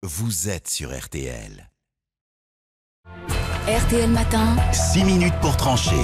vous êtes sur RTL. RTL Matin. 6 minutes pour trancher.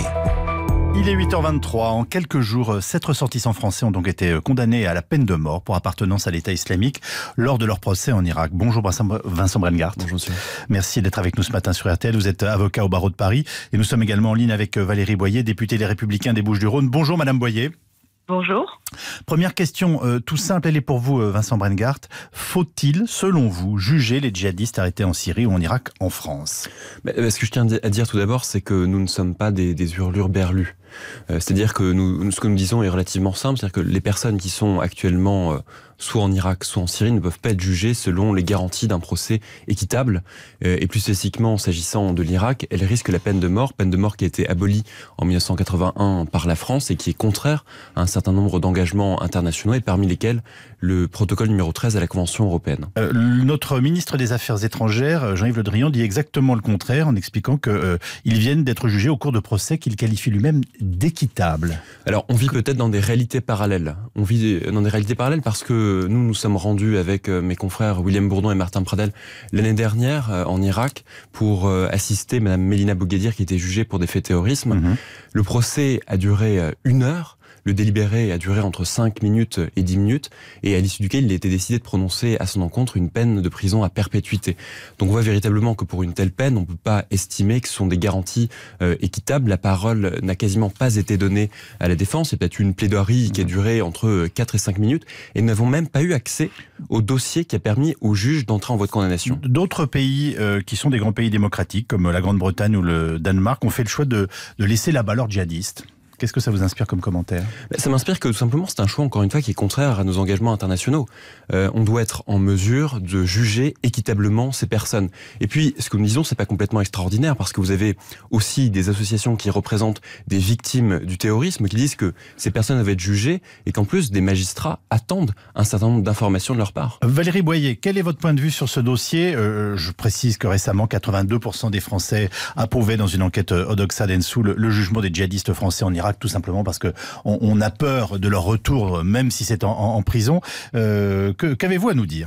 Il est 8h23. En quelques jours, 7 ressortissants français ont donc été condamnés à la peine de mort pour appartenance à l'État islamique lors de leur procès en Irak. Bonjour Vincent Brengart. Bonjour monsieur. Merci d'être avec nous ce matin sur RTL. Vous êtes avocat au barreau de Paris et nous sommes également en ligne avec Valérie Boyer, députée Les Républicains des Bouches-du-Rhône. Bonjour Madame Boyer. Bonjour. Première question, tout simple, elle est pour vous Vincent Brengart. Faut-il, selon vous, juger les djihadistes arrêtés en Syrie ou en Irak en France ? Ce que je tiens à dire tout d'abord, c'est que nous ne sommes pas des hurlures berlus. C'est-à-dire que ce que nous disons est relativement simple, c'est-à-dire que les personnes qui sont actuellement soit en Irak, soit en Syrie ne peuvent pas être jugées selon les garanties d'un procès équitable. Et plus spécifiquement, s'agissant de l'Irak, elle risque la peine de mort qui a été abolie en 1981 par la France et qui est contraire à un certain nombre d'engagements internationaux et parmi lesquels le protocole numéro 13 à la Convention européenne. Notre ministre des Affaires étrangères, Jean-Yves Le Drian, dit exactement le contraire en expliquant qu'ils viennent d'être jugés au cours de procès qu'il qualifie lui-même d'équitable. Alors, on vit peut-être dans des réalités parallèles. On vit dans des réalités parallèles parce que nous sommes rendus avec mes confrères William Bourdon et Martin Pradel l'année dernière en Irak pour assister Madame Mélina Bougadir qui était jugée pour des faits de terrorisme. Le procès a duré 1 heure. Le délibéré a duré entre 5 minutes et 10 minutes et à l'issue duquel il a été décidé de prononcer à son encontre une peine de prison à perpétuité. Donc on voit véritablement que pour une telle peine, on ne peut pas estimer que ce sont des garanties équitables. La parole n'a quasiment pas été donnée à la défense. Il y a peut-être eu une plaidoirie qui a duré entre 4 et 5 minutes et nous n'avons même pas eu accès au dossier qui a permis au juge d'entrer en voie de condamnation. D'autres pays qui sont des grands pays démocratiques comme la Grande-Bretagne ou le Danemark ont fait le choix de laisser là-bas leurs djihadistes. Qu'est-ce que ça vous inspire comme commentaire ? Ça m'inspire que tout simplement c'est un choix encore une fois qui est contraire à nos engagements internationaux. On doit être en mesure de juger équitablement ces personnes. Et puis ce que nous disons c'est pas complètement extraordinaire parce que vous avez aussi des associations qui représentent des victimes du terrorisme qui disent que ces personnes doivent être jugées et qu'en plus des magistrats attendent un certain nombre d'informations de leur part. Valérie Boyer, quel est votre point de vue sur ce dossier ? Je précise que récemment 82% des Français approuvaient dans une enquête Odoxa Dentsu le jugement des djihadistes français en Irak, tout simplement parce que on a peur de leur retour, même si c'est en prison. Qu'avez-vous à nous dire ?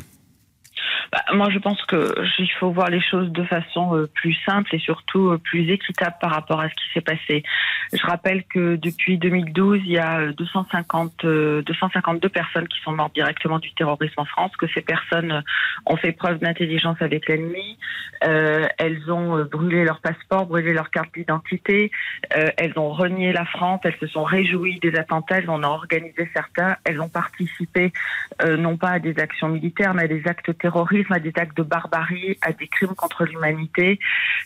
Moi, je pense qu'il faut voir les choses de façon plus simple et surtout plus équitable par rapport à ce qui s'est passé. Je rappelle que depuis 2012, il y a 252 personnes qui sont mortes directement du terrorisme en France, que ces personnes ont fait preuve d'intelligence avec l'ennemi, elles ont brûlé leur passeport, brûlé leur carte d'identité, elles ont renié la France, elles se sont réjouies des attentats, elles en ont organisé certains, elles ont participé non pas à des actions militaires, mais à des actes terroristes, à des actes de barbarie, à des crimes contre l'humanité,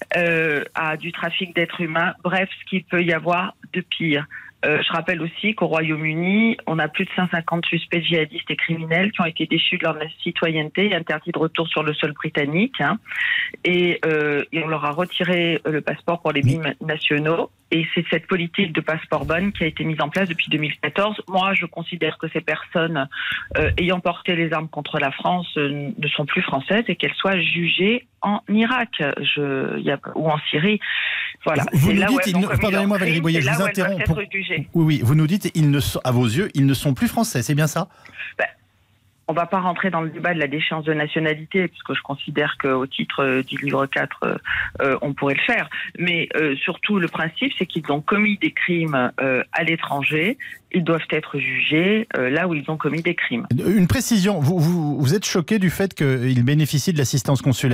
à du trafic d'êtres humains, bref, ce qu'il peut y avoir de pire. Je rappelle aussi qu'au Royaume-Uni, on a plus de 150 suspects djihadistes et criminels qui ont été déchus de leur citoyenneté et interdits de retour sur le sol britannique. Et on leur a retiré le passeport pour les binationaux. Et c'est cette politique de passeport bonne qui a été mise en place depuis 2014. Moi, je considère que ces personnes ayant porté les armes contre la France ne sont plus françaises et qu'elles soient jugées en Irak ou en Syrie. Voilà. Vous nous dites, pardonnez-moi Valérie Boyer, je vous interromps. Oui, vous nous dites, à vos yeux, ils ne sont plus français, c'est bien ça ? On ne va pas rentrer dans le débat de la déchéance de nationalité, puisque je considère qu'au titre du livre 4, on pourrait le faire. Mais surtout, le principe, c'est qu'ils ont commis des crimes à l'étranger. Ils doivent être jugés là où ils ont commis des crimes. Une précision, vous êtes choqué du fait qu'ils bénéficient de l'assistance consulaire ?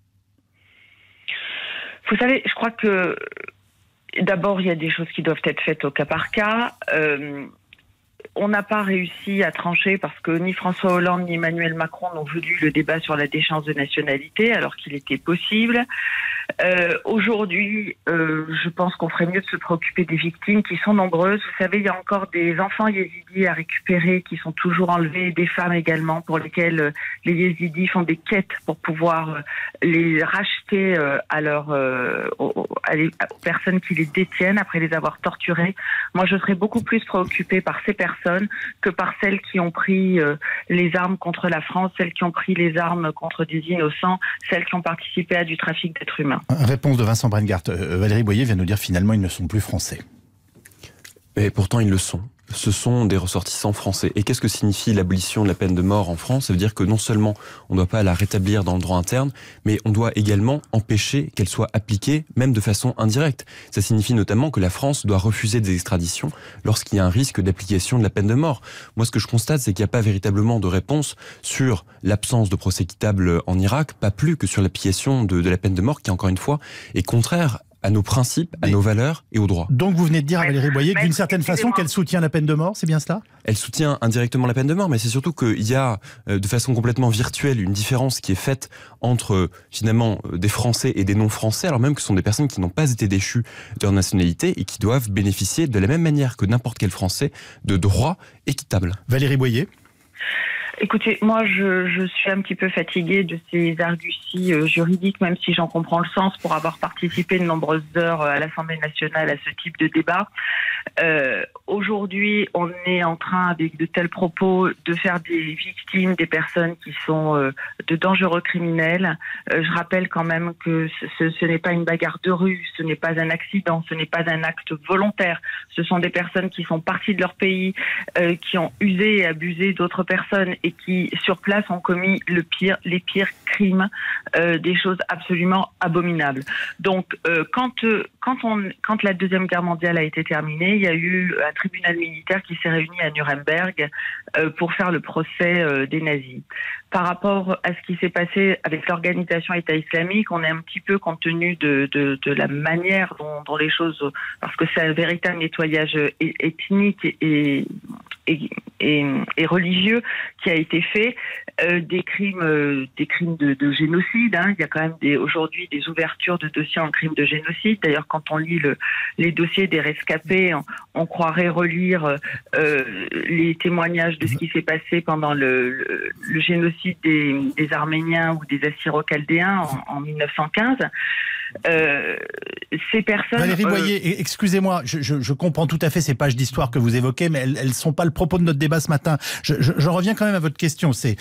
Vous savez, je crois que d'abord, il y a des choses qui doivent être faites au cas par cas. On n'a pas réussi à trancher parce que ni François Hollande ni Emmanuel Macron n'ont voulu le débat sur la déchéance de nationalité alors qu'il était possible. Aujourd'hui, je pense qu'on ferait mieux de se préoccuper des victimes qui sont nombreuses. Vous savez, il y a encore des enfants yézidis à récupérer qui sont toujours enlevés, des femmes également pour lesquelles les yézidis font des quêtes pour pouvoir les racheter aux personnes qui les détiennent après les avoir torturés. Moi, je serais beaucoup plus préoccupée par ces personnes que par celles qui ont pris les armes contre la France, celles qui ont pris les armes contre des innocents, celles qui ont participé à du trafic d'êtres humains. Réponse de Vincent Brengart. Valérie Boyer vient nous dire finalement ils ne sont plus français. Et pourtant ils le sont. ce sont des ressortissants français. Et qu'est-ce que signifie l'abolition de la peine de mort en France? Ça veut dire que non seulement on ne doit pas la rétablir dans le droit interne, mais on doit également empêcher qu'elle soit appliquée, même de façon indirecte. Ça signifie notamment que la France doit refuser des extraditions lorsqu'il y a un risque d'application de la peine de mort. Moi, ce que je constate, c'est qu'il n'y a pas véritablement de réponse sur l'absence de procès équitable en Irak, pas plus que sur l'application de la peine de mort, qui, encore une fois, est contraire à nos principes, à nos valeurs et aux droits. Donc vous venez de dire à Valérie Boyer que d'une certaine façon qu'elle soutient la peine de mort, c'est bien cela? Elle soutient indirectement la peine de mort, mais c'est surtout qu'il y a de façon complètement virtuelle une différence qui est faite entre finalement des Français et des non-Français, alors même que ce sont des personnes qui n'ont pas été déchues de leur nationalité et qui doivent bénéficier de la même manière que n'importe quel Français de droits équitables. Valérie Boyer. Écoutez, moi, je suis un petit peu fatiguée de ces arguties juridiques, même si j'en comprends le sens pour avoir participé de nombreuses heures à l'Assemblée nationale à ce type de débat. Aujourd'hui, on est en train, avec de tels propos, de faire des victimes des personnes qui sont de dangereux criminels. Je rappelle quand même que ce n'est pas une bagarre de rue, ce n'est pas un accident, ce n'est pas un acte volontaire. Ce sont des personnes qui sont parties de leur pays, qui ont usé et abusé d'autres personnes et qui, sur place, ont commis les pires crimes, des choses absolument abominables. Donc, quand la Deuxième Guerre mondiale a été terminée, il y a eu un tribunal militaire qui s'est réuni à Nuremberg pour faire le procès des nazis. Par rapport à ce qui s'est passé avec l'organisation État islamique, on est un petit peu compte tenu de la manière dont les choses, parce que c'est un véritable nettoyage ethnique et religieux qui a été fait, des crimes de génocide. Hein. Il y a quand même aujourd'hui des ouvertures de dossiers en crimes de génocide. D'ailleurs, quand on lit les dossiers des rescapés, on croirait relire les témoignages de ce qui s'est passé pendant le génocide des Arméniens ou des Assyro-Chaldéens en 1915. Ces personnes... Valérie Boyer, excusez-moi, je comprends tout à fait ces pages d'histoire que vous évoquez, mais elles ne sont pas le propos de notre débat ce matin. Je reviens quand même à votre question. C'est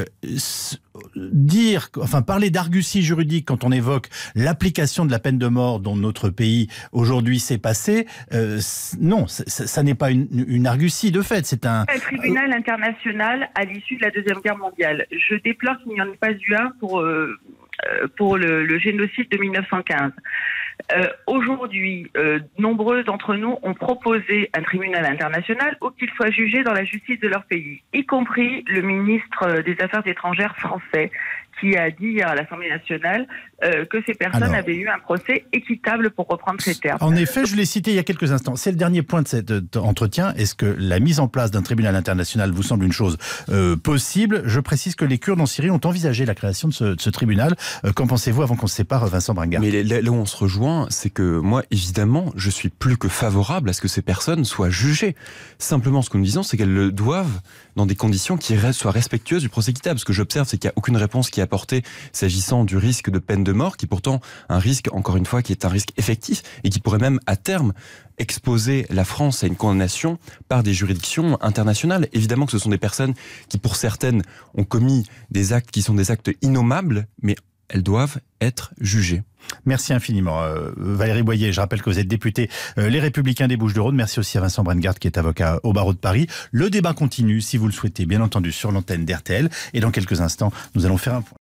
parler d'argutie juridique quand on évoque l'application de la peine de mort dont notre pays aujourd'hui s'est passé. Non, ça n'est pas une argutie de fait. C'est un tribunal international à l'issue de la Deuxième Guerre mondiale. Je déplore qu'il n'y en ait pas eu un pour le génocide de 1915. Aujourd'hui, nombreux d'entre nous ont proposé un tribunal international où qu'ils soient jugés dans la justice de leur pays, y compris le ministre des Affaires étrangères français, qui a dit à l'Assemblée nationale que ces personnes avaient eu un procès équitable, pour reprendre ces termes. En effet, je l'ai cité il y a quelques instants. C'est le dernier point de cet entretien. Est-ce que la mise en place d'un tribunal international vous semble une chose possible? Je précise que les Kurdes en Syrie ont envisagé la création de ce tribunal. Qu'en pensez-vous avant qu'on se sépare, Vincent Bringard? Mais là où on se rejoint, c'est que moi, évidemment, je suis plus que favorable à ce que ces personnes soient jugées. Simplement, ce que nous disons, c'est qu'elles le doivent dans des conditions qui soient respectueuses du procès équitable. Ce que j'observe, c'est qu'il n'y a aucune réponse qui est apportée s'agissant du risque de peine de mort, qui est pourtant un risque, encore une fois, qui est un risque effectif et qui pourrait même, à terme, exposer la France à une condamnation par des juridictions internationales. Évidemment que ce sont des personnes qui, pour certaines, ont commis des actes qui sont des actes innommables, mais elles doivent être jugées. Merci infiniment Valérie Boyer. Je rappelle que vous êtes députée Les Républicains des Bouches-du-Rhône. Merci aussi à Vincent Bringard qui est avocat au barreau de Paris. Le débat continue si vous le souhaitez, bien entendu, sur l'antenne d'RTL. Et dans quelques instants, nous allons faire un point.